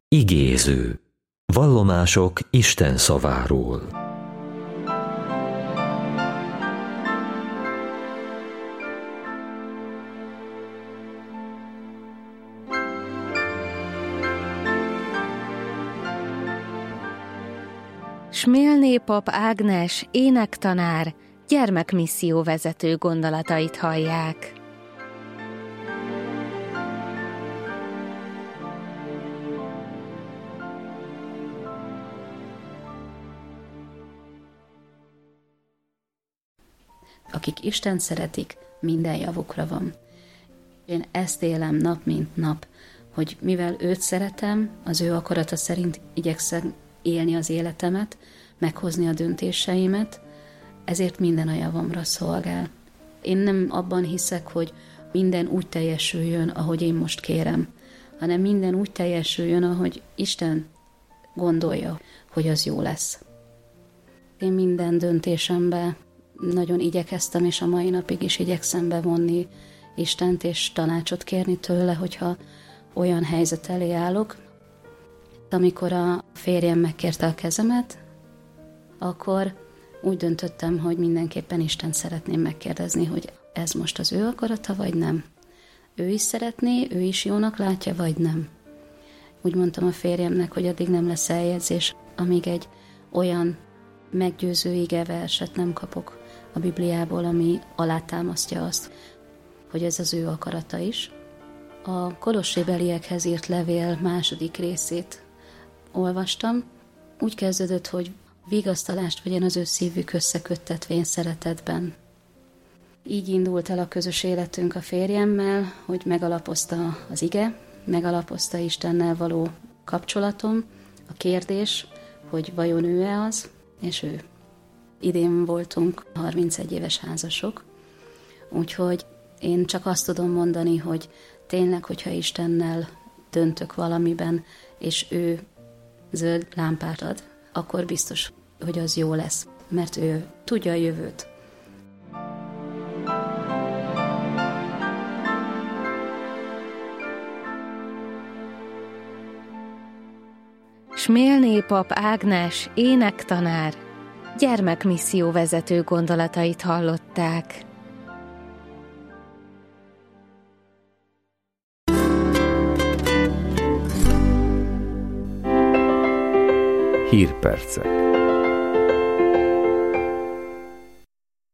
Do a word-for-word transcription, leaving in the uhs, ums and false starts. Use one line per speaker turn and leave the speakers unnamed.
Igéző. Vallomások Isten szaváról.
Smélné pap Ágnes, énektanár, gyermekmisszió vezető gondolatait hallják.
Akik Istent szeretik, minden javukra van. Én ezt élem nap mint nap, hogy mivel őt szeretem, az ő akarata szerint igyekszem élni az életemet, meghozni a döntéseimet, ezért minden a javamra szolgál. Én nem abban hiszek, hogy minden úgy teljesüljön, ahogy én most kérem, hanem minden úgy teljesüljön, ahogy Isten gondolja, hogy az jó lesz. Én minden döntésembe nagyon igyekeztem, és a mai napig is igyekszem bevonni Istent, és tanácsot kérni tőle, hogyha olyan helyzet elé állok. Amikor a férjem megkérte a kezemet, akkor úgy döntöttem, hogy mindenképpen Istent szeretném megkérdezni, hogy ez most az ő akarata, vagy nem. Ő is szeretné, ő is jónak látja, vagy nem. Úgy mondtam a férjemnek, hogy addig nem lesz eljegyzés, amíg egy olyan meggyőző igeverset nem kapok a Bibliából, ami alátámasztja azt, hogy ez az ő akarata is. A kolossébeliekhez írt levél második részét olvastam. Úgy kezdődött, hogy vigasztalást vegyen az ő szívük összeköttetvén szeretetben. Így indult el a közös életünk a férjemmel, hogy megalapozta az ige, megalapozta Istennel való kapcsolatom, a kérdés, hogy vajon ő-e az, és ő. Idén voltunk harmincegy éves házasok, úgyhogy én csak azt tudom mondani, hogy tényleg, hogyha Istennel döntök valamiben, és ő zöld lámpát ad, akkor biztos, hogy az jó lesz, mert ő tudja a jövőt.
Smélné pap Ágnes, énektanár, gyermekmisszió vezető gondolatait hallották.
Hírpercek.